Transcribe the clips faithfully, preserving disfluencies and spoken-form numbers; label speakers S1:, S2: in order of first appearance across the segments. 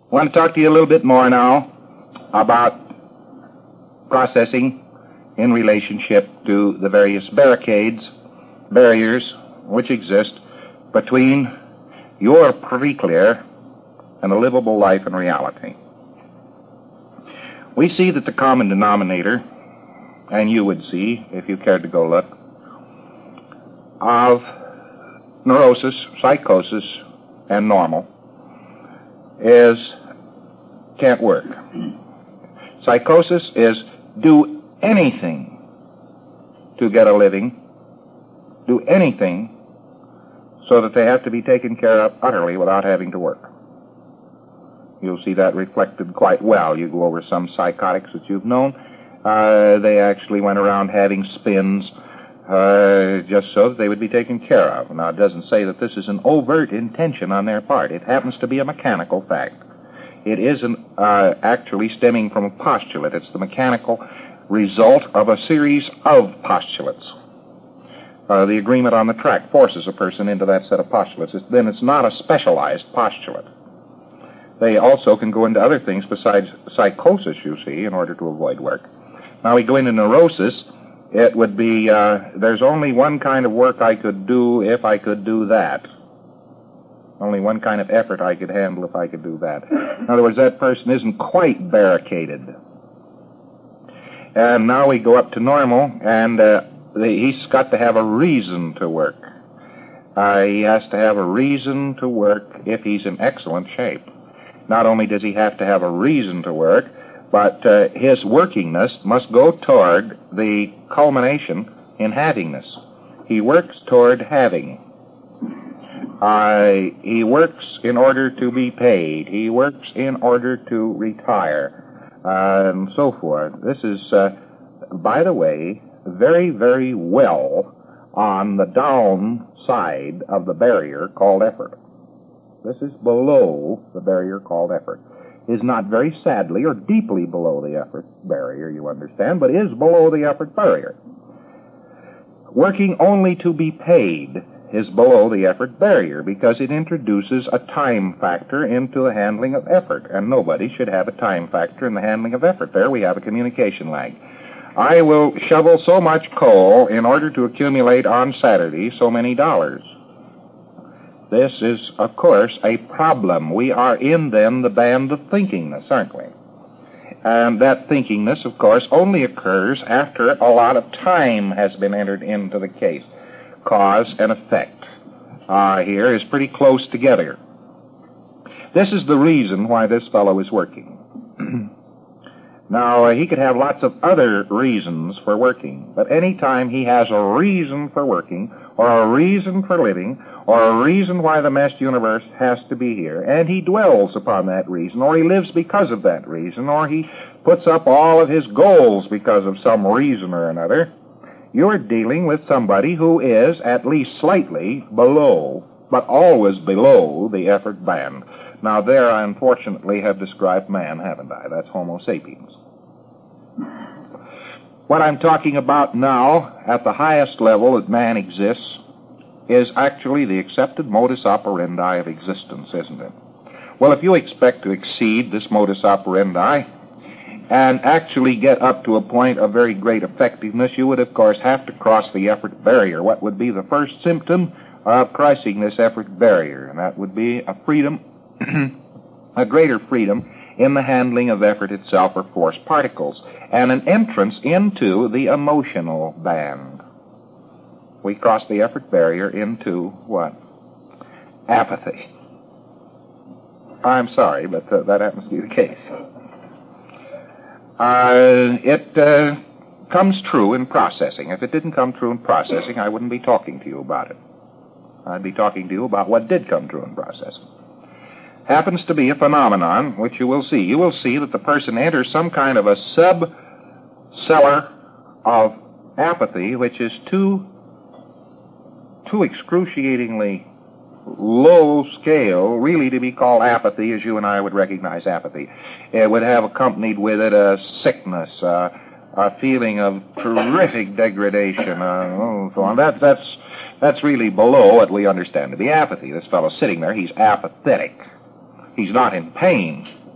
S1: I want to talk to you a little bit more now about processing in relationship to the various barricades, barriers which exist between your privy clear and a livable life in reality. We see that the common denominator, and you would see, if you cared to go look, of neurosis, psychosis, and normal is can't work. Psychosis is do anything to get a living, do anything so that they have to be taken care of utterly without having to work. You'll see that reflected quite well. You go over some psychotics that you've known. Uh, they actually went around having spins uh, just so that they would be taken care of. Now, it doesn't say that this is an overt intention on their part. It happens to be a mechanical fact. It isn't uh, actually stemming from a postulate. It's the mechanical result of a series of postulates. Uh, the agreement on the track forces a person into that set of postulates. It's, then it's not a specialized postulate. They also can go into other things besides psychosis, you see, in order to avoid work. Now, we go into neurosis. It would be, uh, there's only one kind of work I could do if I could do that. Only one kind of effort I could handle if I could do that. In other words, that person isn't quite barricaded. And now we go up to normal, and uh, the, he's got to have a reason to work. Uh, he has to have a reason to work if he's in excellent shape. Not only does he have to have a reason to work, but uh, his workingness must go toward the culmination in havingness. He works toward having. Uh, he works in order to be paid. He works in order to retire, uh, and so forth. This is, uh, by the way, very, very well on the downside of the barrier called effort. This is below the barrier called effort. Is not very sadly or deeply below the effort barrier, you understand, but is below the effort barrier. Working only to be paid is below the effort barrier because it introduces a time factor into the handling of effort, and nobody should have a time factor in the handling of effort. There we have a communication lag. I will shovel so much coal in order to accumulate on Saturday so many dollars. This is, of course, a problem. We are in, then, the band of thinkingness, aren't we? And that thinkingness, of course, only occurs after a lot of time has been entered into the case. Cause and effect uh, here is pretty close together. This is the reason why this fellow is working. Now, uh, he could have lots of other reasons for working, but any time he has a reason for working, or a reason for living, or a reason why the mass universe has to be here, and he dwells upon that reason, or he lives because of that reason, or he puts up all of his goals because of some reason or another, you're dealing with somebody who is at least slightly below, but always below the effort band. Now, there I unfortunately have described man, haven't I? That's Homo sapiens. What I'm talking about now, at the highest level that man exists, is actually the accepted modus operandi of existence, isn't it? Well, if you expect to exceed this modus operandi and actually get up to a point of very great effectiveness, you would, of course, have to cross the effort barrier. What would be the first symptom of crossing this effort barrier? And that would be a freedom, a greater freedom in the handling of effort itself or force particles, and an entrance into the emotional band. We cross the effort barrier into what? Apathy. I'm sorry, but uh, that happens to be the case. Uh, it uh, comes true in processing. If it didn't come true in processing, I wouldn't be talking to you about it. I'd be talking to you about what did come true in processing. Happens to be a phenomenon which you will see. You will see that the person enters some kind of a sub-cellar of apathy, which is too, too excruciatingly low scale, really, to be called apathy, as you and I would recognize apathy. It would have accompanied with it a sickness, uh, a feeling of terrific degradation, uh, oh, so on. That, that's, that's really below what we understand to be apathy. This fellow sitting there, he's apathetic. He's not in pain.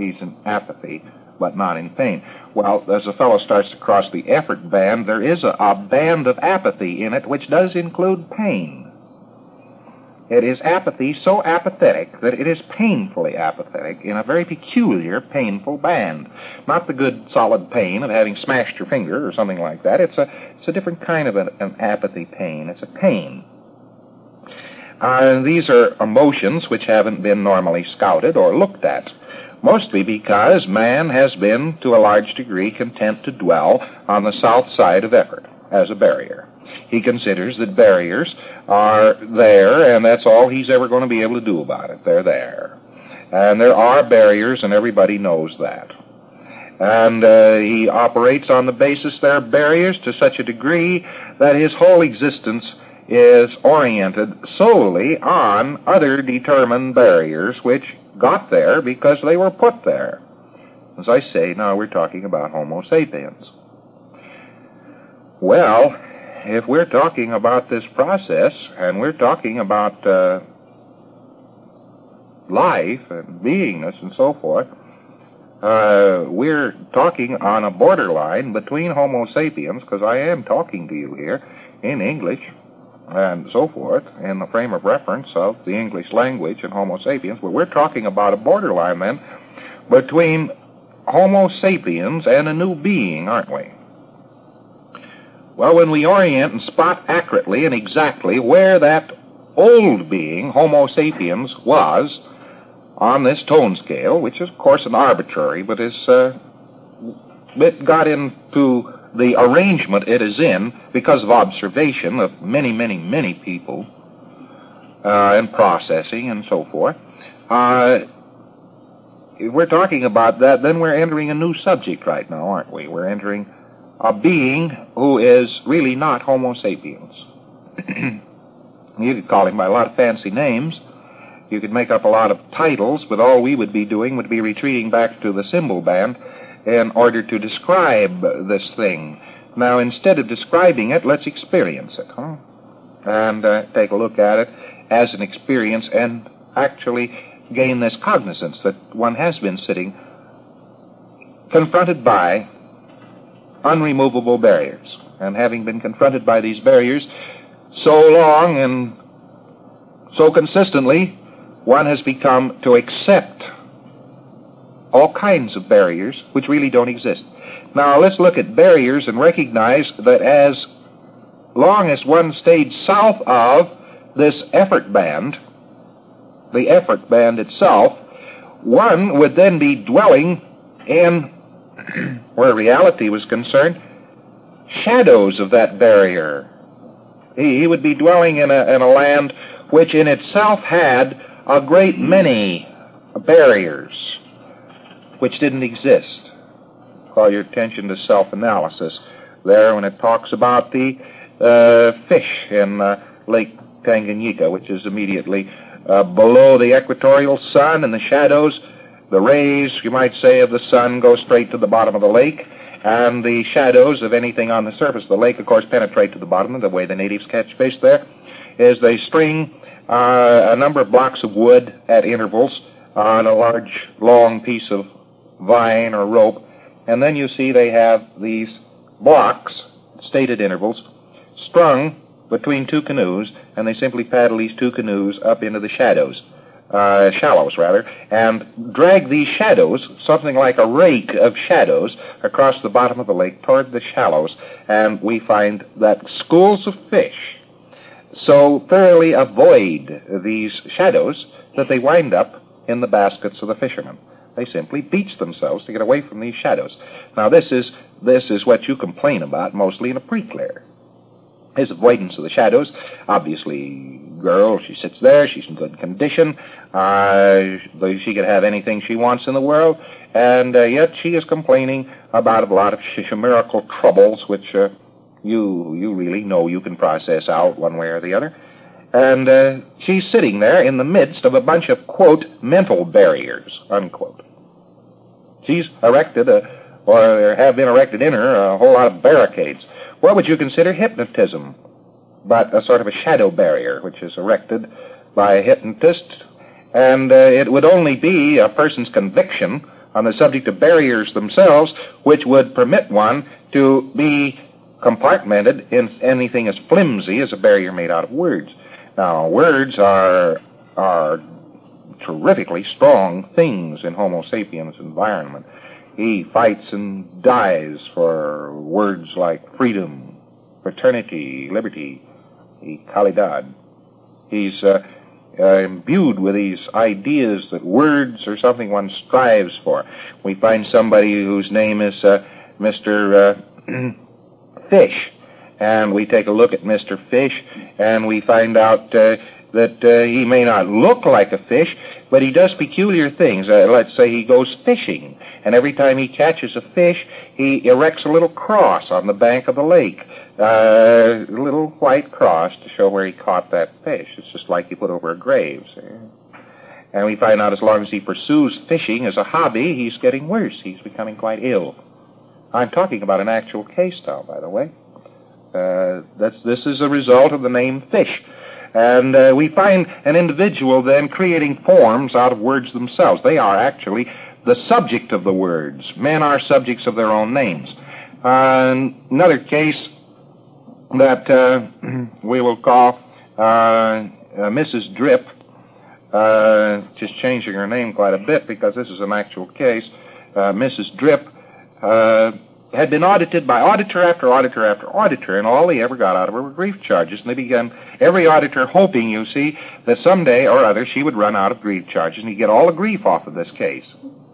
S1: He's in apathy, but not in pain. Well, as a fellow starts to cross the effort band, there is a, a band of apathy in it which does include pain. It is apathy so apathetic that it is painfully apathetic in a very peculiar, painful band. Not the good, solid pain of having smashed your finger or something like that. It's a, it's a different kind of an, an apathy pain. It's a pain. Uh, these are emotions which haven't been normally scouted or looked at, mostly because man has been, to a large degree, content to dwell on the south side of effort as a barrier. He considers that barriers are there, and that's all he's ever going to be able to do about it. They're there. And there are barriers, and everybody knows that. And uh, he operates on the basis there are barriers to such a degree that his whole existence is oriented solely on other determined barriers which got there because they were put there. As I say, now we're talking about Homo sapiens. Well, if we're talking about this process, and we're talking about uh, life and beingness and so forth, uh, we're talking on a borderline between Homo sapiens, because I am talking to you here in English and so forth, in the frame of reference of the English language and Homo sapiens, but we're talking about a borderline then between Homo sapiens and a new being, aren't we? Well, when we orient and spot accurately and exactly where that old being, Homo sapiens, was on this tone scale, which is, of course, an arbitrary, but is uh, it got into the arrangement it is in because of observation of many, many, many people uh, and processing and so forth. Uh, if we're talking about that, then we're entering a new subject right now, aren't we? We're entering a being who is really not Homo sapiens. You could call him by a lot of fancy names. You could make up a lot of titles, but all we would be doing would be retreating back to the symbol band in order to describe this thing. Now, instead of describing it, let's experience it, huh? And uh, take a look at it as an experience and actually gain this cognizance that one has been sitting confronted by unremovable barriers. And having been confronted by these barriers so long and so consistently, one has become to accept all kinds of barriers which really don't exist. Now, let's look at barriers and recognize that as long as one stayed south of this effort band, the effort band itself, one would then be dwelling in, where reality was concerned, shadows of that barrier. He, he would be dwelling in a, in a land which in itself had a great many barriers which didn't exist. Call your attention to self-analysis there when it talks about the uh, fish in uh, Lake Tanganyika, which is immediately uh, below the equatorial sun, and the shadows, the rays, you might say, of the sun go straight to the bottom of the lake, and the shadows of anything on the surface of the lake, of course, penetrate to the bottom. The way the natives catch fish there is they string uh, a number of blocks of wood at intervals on a large, long piece of vine or rope, and then you see they have these blocks, stated intervals, strung between two canoes, and they simply paddle these two canoes up into the shadows, uh, shallows rather, and drag these shadows, something like a rake of shadows, across the bottom of the lake toward the shallows, and we find that schools of fish so thoroughly avoid these shadows that they wind up in the baskets of the fishermen. They simply beach themselves to get away from these shadows. Now, this is this is what you complain about mostly in a pre-clear. His avoidance of the shadows. Obviously, girl, she sits there, she's in good condition, uh, she could have anything she wants in the world, and uh, yet she is complaining about a lot of chimerical troubles which uh, you you really know you can process out one way or the other. And uh, she's sitting there in the midst of a bunch of, quote, mental barriers, unquote. She's erected, a, or there have been erected in her, a whole lot of barricades. What would you consider hypnotism? But a sort of a shadow barrier, which is erected by a hypnotist, and uh, it would only be a person's conviction on the subject of barriers themselves, which would permit one to be compartmented in anything as flimsy as a barrier made out of words. Now, words are are terrifically strong things in Homo sapiens' environment. He fights and dies for words like freedom, fraternity, liberty, equalidad. He's uh, uh, imbued with these ideas that words are something one strives for. We find somebody whose name is uh, Mister Uh, Fish, and we take a look at Mister Fish, and we find out uh, that uh, he may not look like a fish, but he does peculiar things. Uh, let's say he goes fishing, and every time he catches a fish, he erects a little cross on the bank of the lake, uh, a little white cross to show where he caught that fish. It's just like you put over a grave. See? And we find out as long as he pursues fishing as a hobby, he's getting worse. He's becoming quite ill. I'm talking about an actual case now, by the way. Uh, that's, this is a result of the name fish. And uh, we find an individual then creating forms out of words themselves. They are actually the subject of the words. Men are subjects of their own names. Uh, another case that uh, we will call uh, uh, Missus Drip, uh, just changing her name quite a bit because this is an actual case. Uh, Missus Drip uh, had been audited by auditor after auditor after auditor, and all they ever got out of her were grief charges. And they began, every auditor hoping, you see, that someday or other she would run out of grief charges and he'd get all the grief off of this case.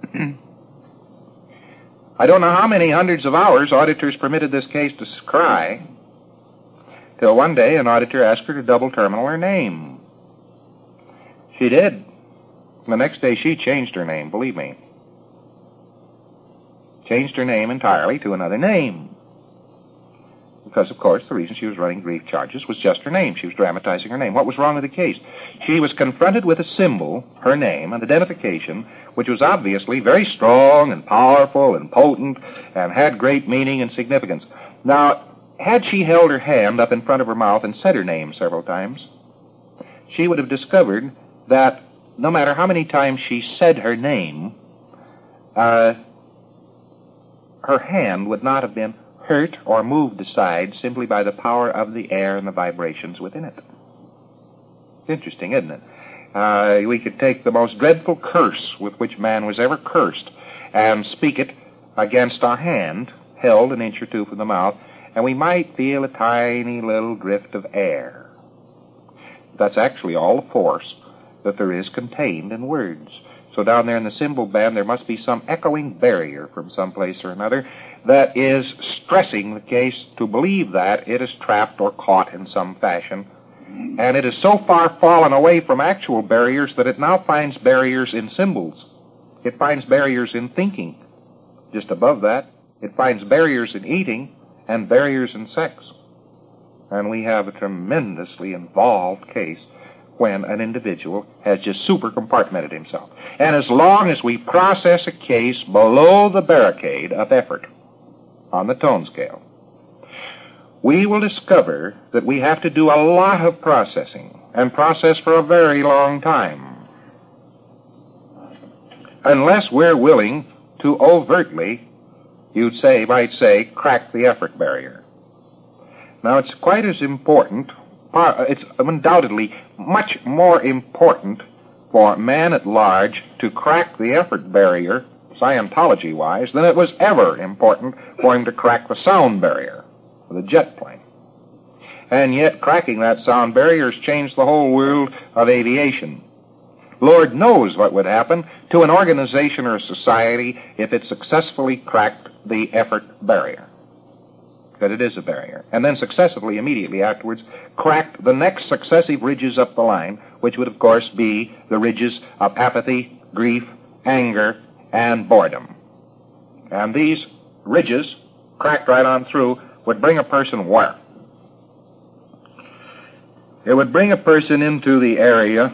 S1: I don't know how many hundreds of hours auditors permitted this case to cry, till one day an auditor asked her to double terminal her name. She did. The next day she changed her name, believe me. Changed her name entirely to another name. Because, of course, the reason she was running grief charges was just her name. She was dramatizing her name. What was wrong with the case? She was confronted with a symbol, her name, an identification, which was obviously very strong and powerful and potent and had great meaning and significance. Now, had she held her hand up in front of her mouth and said her name several times, she would have discovered that no matter how many times she said her name, uh, her hand would not have been hurt or moved aside simply by the power of the air and the vibrations within it. It's interesting, isn't it? Uh, we could take the most dreadful curse with which man was ever cursed and speak it against our hand, held an inch or two from the mouth, and we might feel a tiny little drift of air. That's actually all the force that there is contained in words. So down there in the symbol band, there must be some echoing barrier from some place or another that is stressing the case to believe that it is trapped or caught in some fashion. And it is so far fallen away from actual barriers that it now finds barriers in symbols. It finds barriers in thinking. Just above that, it finds barriers in eating and barriers in sex. And we have a tremendously involved case when an individual has just super compartmented himself. And as long as we process a case below the barricade of effort on the tone scale, we will discover that we have to do a lot of processing, and process for a very long time, unless we're willing to overtly, you'd say, might say, crack the effort barrier. Now, it's quite as important, it's undoubtedly much more important for man at large to crack the effort barrier, Scientology-wise, than it was ever important for him to crack the sound barrier with a jet plane. And yet, cracking that sound barrier has changed the whole world of aviation. Lord knows what would happen to an organization or a society if it successfully cracked the effort barrier. That it is a barrier. And then successively, immediately afterwards, cracked the next successive ridges up the line, which would, of course, be the ridges of apathy, grief, anger, and boredom. And these ridges, cracked right on through, would bring a person where? It would bring a person into the area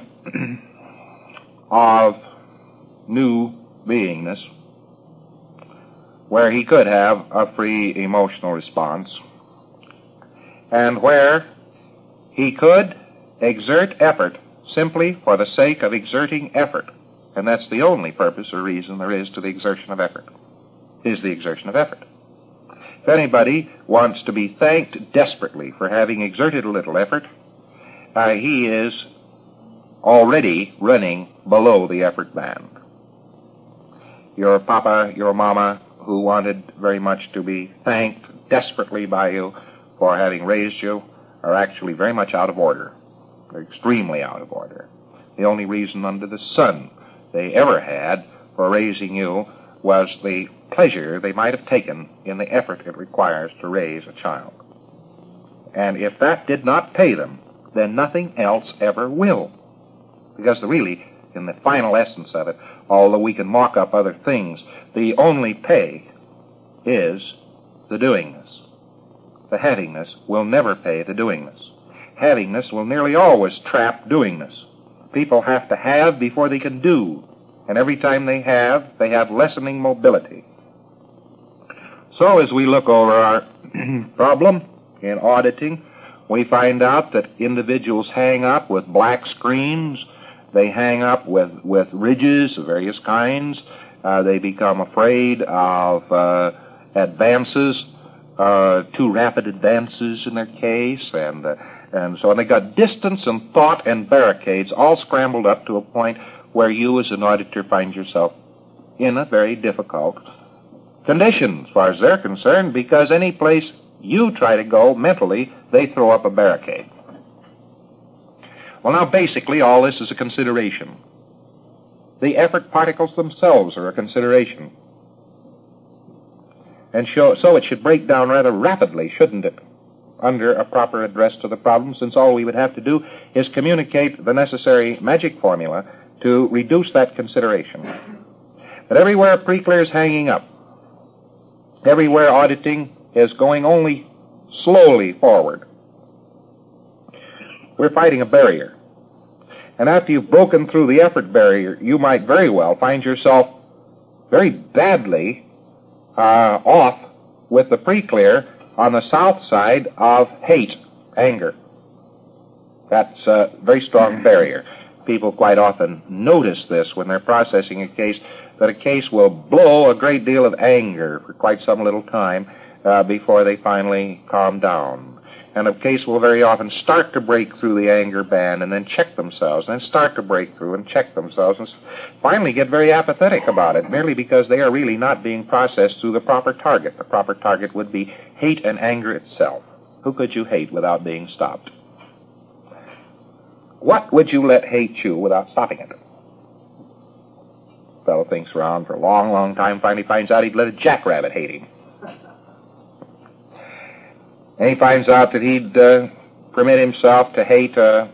S1: of new beingness, where he could have a free emotional response, and where he could exert effort simply for the sake of exerting effort, And that's the only purpose or reason there is to the exertion of effort, is the exertion of effort. If anybody wants to be thanked desperately for having exerted a little effort, uh, he is already running below the effort band. Your papa, your mama, who wanted very much to be thanked desperately by you for having raised you, are actually very much out of order. They're extremely out of order. The only reason under the sun they ever had for raising you was the pleasure they might have taken in the effort it requires to raise a child. And if that did not pay them, then nothing else ever will. Because really, in the final essence of it, although we can mock up other things, the only pay is the doingness. The havingness will never pay the doingness. Havingness will nearly always trap doingness. People have to have before they can do. And every time they have, they have lessening mobility. So as we look over our problem in auditing, we find out that individuals hang up with black screens. They hang up with, with ridges of various kinds. Uh, they become afraid of uh, advances, uh, too rapid advances in their case, and uh, and so on. They got distance and thought and barricades all scrambled up to a point where you as an auditor find yourself in a very difficult condition as far as they're concerned, because any place you try to go mentally, they throw up a barricade. Well, now, basically, all this is a consideration. The effort particles themselves are a consideration. And so, so it should break down rather rapidly, shouldn't it, under a proper address to the problem, since all we would have to do is communicate the necessary magic formula to reduce that consideration. But everywhere pre-clear is hanging up, everywhere auditing is going only slowly forward, we're fighting a barrier. And after you've broken through the effort barrier, you might very well find yourself very badly uh, off with the pre-clear on the south side of hate, anger. That's a very strong barrier. People quite often notice this when they're processing a case, that a case will blow a great deal of anger for quite some little time uh, before they finally calm down. And a case will very often start to break through the anger band and then check themselves, and then start to break through and check themselves, and finally get very apathetic about it, merely because they are really not being processed through the proper target. The proper target would be hate and anger itself. Who could you hate without being stopped? What would you let hate you without stopping it? The fellow thinks around for a long, long time, finally finds out he'd let a jackrabbit hate him. And he finds out that he'd uh, permit himself to hate uh,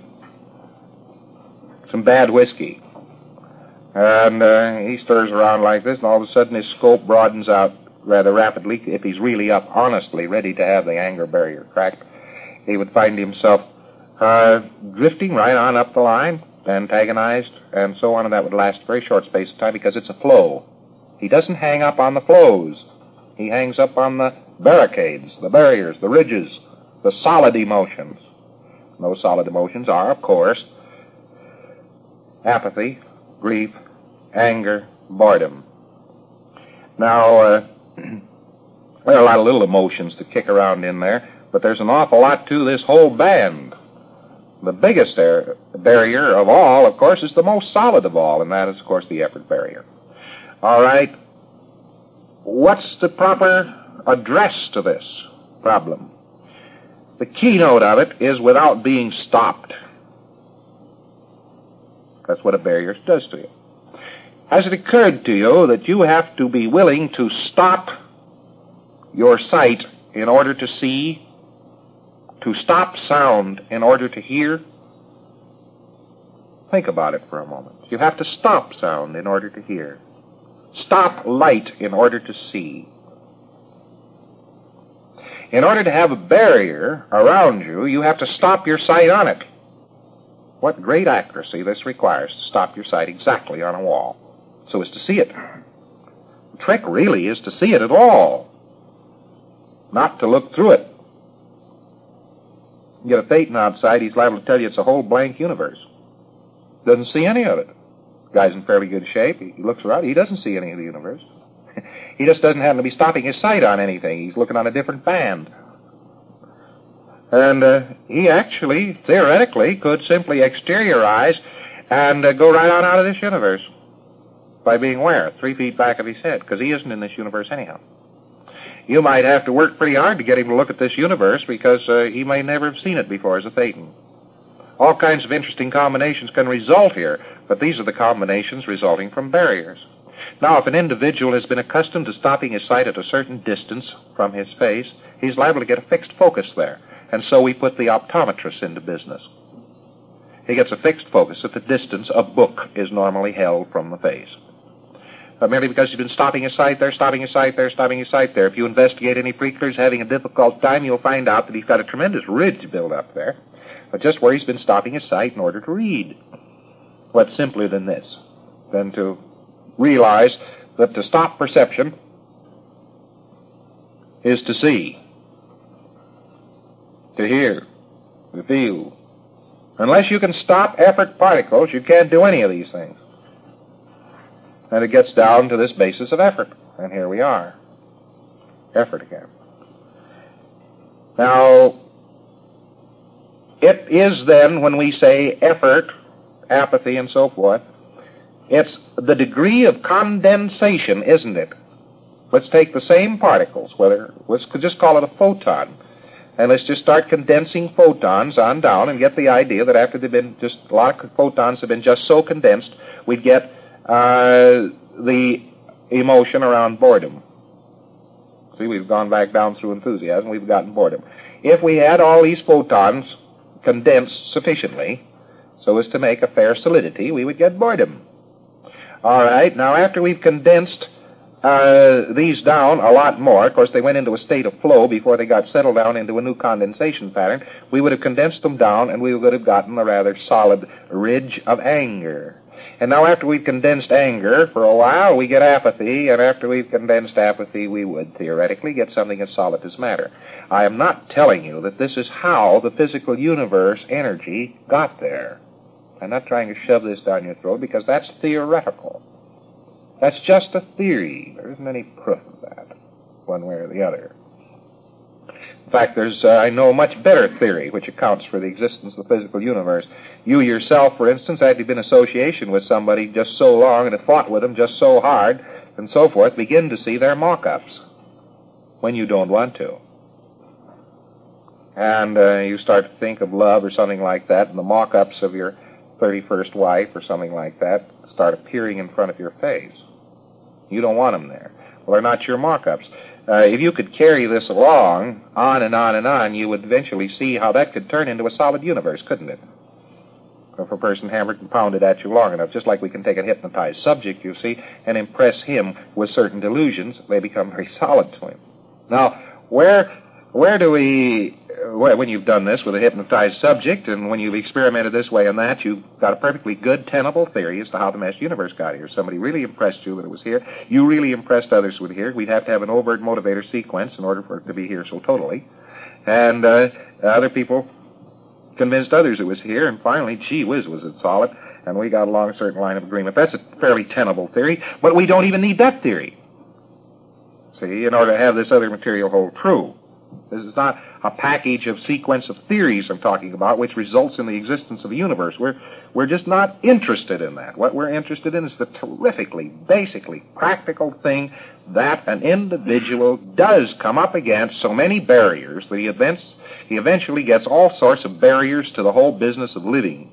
S1: some bad whiskey. And uh, he stirs around like this, and all of a sudden his scope broadens out rather rapidly. If he's really up, honestly, ready to have the anger barrier cracked, he would find himself uh, drifting right on up the line, antagonized, and so on, and that would last a very short space of time because it's a flow. He doesn't hang up on the flows. He hangs up on the barricades, the barriers, the ridges, the solid emotions. And those solid emotions are, of course, apathy, grief, anger, boredom. Now, uh, there are a lot of little emotions that kick around in there, but there's an awful lot to this whole band. The biggest er- barrier of all, of course, is the most solid of all, and that is, of course, the effort barrier. All right. What's the proper address to this problem? The keynote of it is without being stopped. That's what a barrier does to you. Has it occurred to you that you have to be willing to stop your sight in order to see, to stop sound in order to hear? Think about it for a moment. You have to stop sound in order to hear. Stop light in order to see. In order to have a barrier around you, you have to stop your sight on it. What great accuracy this requires to stop your sight exactly on a wall, so as to see it. The trick really is to see it at all, not to look through it. You get a Thetan outside, he's liable to tell you it's a whole blank universe. Doesn't see any of it. The guy's in fairly good shape. He looks around. He doesn't see any of the universe. He just doesn't happen to be stopping his sight on anything. He's looking on a different band. And uh, he actually, theoretically, could simply exteriorize and uh, go right on out of this universe by being where? Three feet back of his head, because he isn't in this universe anyhow. You might have to work pretty hard to get him to look at this universe, because uh, he may never have seen it before as a Thetan. All kinds of interesting combinations can result here, but these are the combinations resulting from barriers. Now, if an individual has been accustomed to stopping his sight at a certain distance from his face, he's liable to get a fixed focus there. And so we put the optometrist into business. He gets a fixed focus at the distance a book is normally held from the face. Uh, merely because he's been stopping his sight there, stopping his sight there, stopping his sight there. If you investigate any freakers having a difficult time, you'll find out that he's got a tremendous ridge built up there, but just where he's been stopping his sight in order to read. What's simpler than this? Than to realize that to stop perception is to see, to hear, to feel. Unless you can stop effort particles, you can't do any of these things. And it gets down to this basis of effort. And here we are. Effort again. Now, it is then, when we say effort, apathy, and so forth, it's the degree of condensation, isn't it? Let's take the same particles, whether, let's just call it a photon, and let's just start condensing photons on down and get the idea that after they've been just, a lot of photons have been just so condensed, we'd get uh, the emotion around boredom. See, we've gone back down through enthusiasm, we've gotten boredom. If we had all these photons condensed sufficiently so as to make a fair solidity, we would get boredom. All right, now after we've condensed uh, these down a lot more, of course they went into a state of flow before they got settled down into a new condensation pattern, we would have condensed them down and we would have gotten a rather solid ridge of anger. And now after we've condensed anger for a while, we get apathy, and after we've condensed apathy, we would theoretically get something as solid as matter. I am not telling you that this is how the physical universe energy got there. I'm not trying to shove this down your throat, because that's theoretical. That's just a theory. There isn't any proof of that, one way or the other. In fact, there's, uh, I know, a much better theory which accounts for the existence of the physical universe. You yourself, for instance, after you've been in association with somebody just so long and have fought with them just so hard and so forth, begin to see their mock-ups when you don't want to. And uh, you start to think of love or something like that, and the mock-ups of your thirty-first wife or something like that start appearing in front of your face. You don't want them there. Well, they're not your mock-ups. Uh, if you could carry this along, on and on and on, you would eventually see how that could turn into a solid universe, couldn't it? If a person hammered and pounded at you long enough, just like we can take a hypnotized subject, you see, and impress him with certain delusions, they become very solid to him. Now, where where do we, when you've done this with a hypnotized subject, and when you've experimented this way and that, you've got a perfectly good, tenable theory as to how the mass universe got here. Somebody really impressed you that it was here. You really impressed others with it here. We'd have to have an overt motivator sequence in order for it to be here so totally. And uh, other people convinced others it was here, and finally, gee whiz, was it solid, and we got along a certain line of agreement. That's a fairly tenable theory, but we don't even need that theory, see, in order to have this other material hold true. This is not a package of sequence of theories I'm talking about, which results in the existence of a universe. We're, we're just not interested in that. What we're interested in is the terrifically, basically practical thing that an individual does come up against so many barriers that he, events, he eventually gets all sorts of barriers to the whole business of living.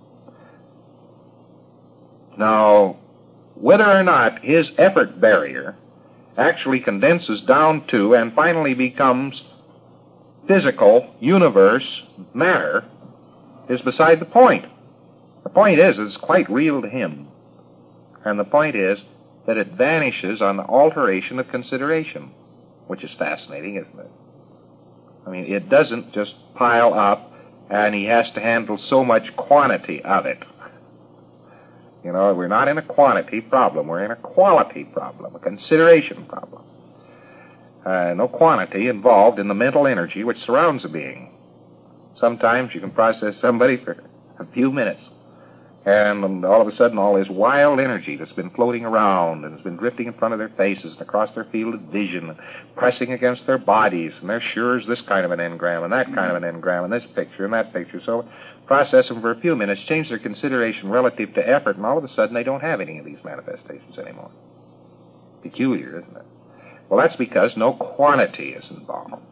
S1: Now, whether or not his effort barrier actually condenses down to and finally becomes physical universe matter is beside the point. The point is, it's quite real to him. And the point is that it vanishes on the alteration of consideration, which is fascinating, isn't it? I mean, it doesn't just pile up and he has to handle so much quantity of it. You know, we're not in a quantity problem. We're in a quality problem, a consideration problem. Uh, no quantity involved in the mental energy which surrounds a being. Sometimes you can process somebody for a few minutes, And all of a sudden, all this wild energy that's been floating around and has been drifting in front of their faces and across their field of vision, and pressing against their bodies, and they're sure as this kind of an engram and that kind of an engram and this picture and that picture. So process them for a few minutes, change their consideration relative to effort, and all of a sudden they don't have any of these manifestations anymore. Peculiar, isn't it? Well, that's because no quantity is involved.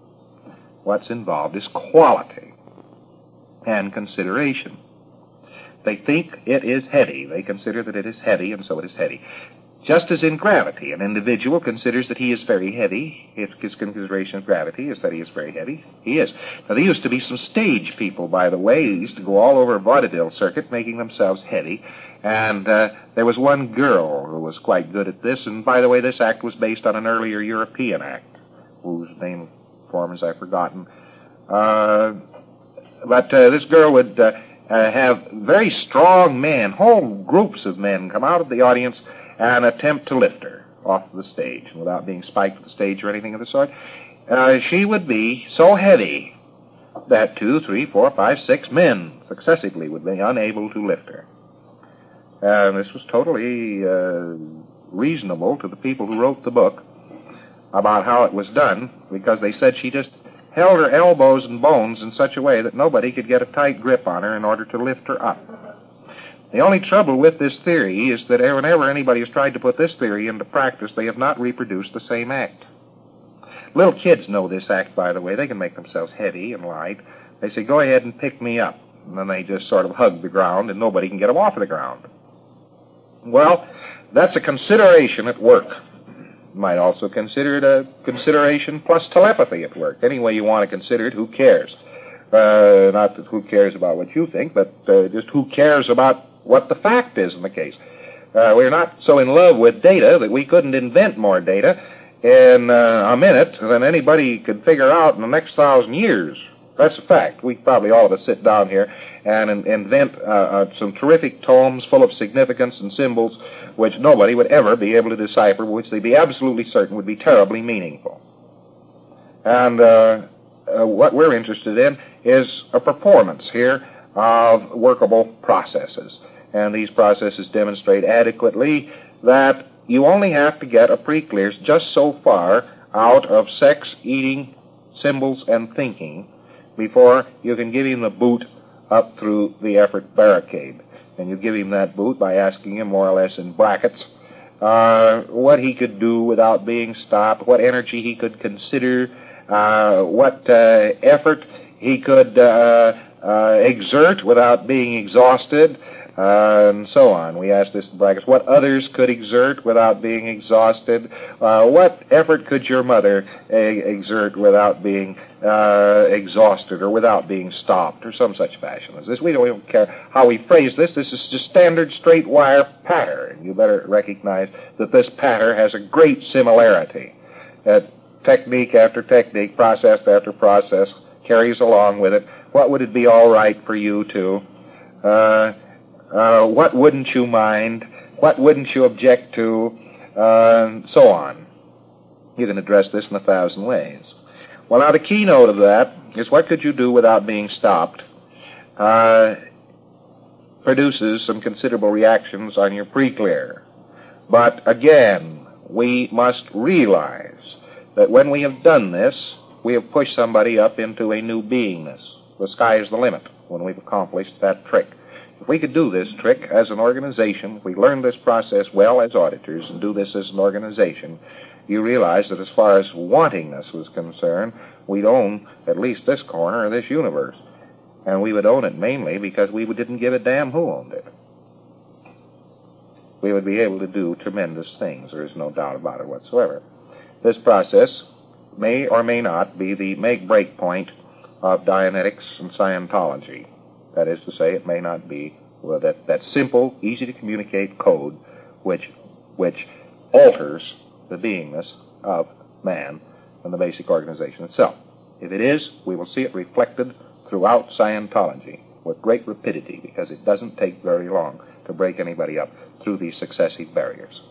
S1: What's involved is quality and consideration. They think it is heady. They consider that it is heavy, and so it is heady. Just as in gravity, an individual considers that he is very heavy. If his consideration of gravity is that he is very heavy, he is. Now, there used to be some stage people, by the way, who used to go all over a vaudeville circuit making themselves heady. And uh, there was one girl who was quite good at this. And, by the way, this act was based on an earlier European act, whose name, form, I've forgotten. Uh, but uh, this girl would... Uh, Uh, have very strong men, whole groups of men, come out of the audience and attempt to lift her off the stage. And without being spiked at the stage or anything of the sort, uh, she would be so heavy that two, three, four, five, six men successively would be unable to lift her. And this was totally uh, reasonable to the people who wrote the book about how it was done, because they said she just held her elbows and bones in such a way that nobody could get a tight grip on her in order to lift her up. The only trouble with this theory is that whenever anybody has tried to put this theory into practice, they have not reproduced the same act. Little kids know this act, by the way. They can make themselves heavy and light. They say, go ahead and pick me up. And then they just sort of hug the ground, and nobody can get them off of the ground. Well, that's a consideration at work. You might also consider it a consideration plus telepathy at work. Any way you want to consider it, who cares? Uh, not that who cares about what you think, but uh, just who cares about what the fact is in the case. Uh, we're not so in love with data that we couldn't invent more data in uh, a minute than anybody could figure out in the next thousand years. That's a fact. We probably all of us sit down here and in- invent uh, uh, some terrific tomes full of significance and symbols which nobody would ever be able to decipher, which they'd be absolutely certain would be terribly meaningful. And uh, uh, what we're interested in is a performance here of workable processes. And these processes demonstrate adequately that you only have to get a pre-clears just so far out of sex, eating, symbols, and thinking before you can give him the boot up through the effort barricade. And you give him that boot by asking him more or less in brackets uh, what he could do without being stopped, what energy he could consider, uh, what uh, effort he could uh, uh, exert without being exhausted, uh, and so on. We ask this in brackets. What others could exert without being exhausted? Uh, what effort could your mother uh, exert without being uh, exhausted or without being stopped, or some such fashion as this? We don't, we don't care how we phrase this. This is just standard straight wire patter. You better recognize that this patter has a great similarity. That technique after technique, process after process, carries along with it. What would it be all right for you to? Uh, uh, what wouldn't you mind? What wouldn't you object to? Uh, and so on. You can address this in a thousand ways. Well, now the keynote of that is what could you do without being stopped? Uh, produces some considerable reactions on your pre-clear. But again, we must realize that when we have done this, we have pushed somebody up into a new beingness. The sky is the limit when we've accomplished that trick. If we could do this trick as an organization, if we learn this process well as auditors and do this as an organization, you realize that as far as wantingness was concerned, we'd own at least this corner of this universe. And we would own it mainly because we didn't give a damn who owned it. We would be able to do tremendous things. There is no doubt about it whatsoever. This process may or may not be the make-break point of Dianetics and Scientology. That is to say, it may not be well, that, that simple, easy-to-communicate code which, which alters the beingness of man and the basic organization itself. If it is, we will see it reflected throughout Scientology with great rapidity, because it doesn't take very long to break anybody up through these successive barriers.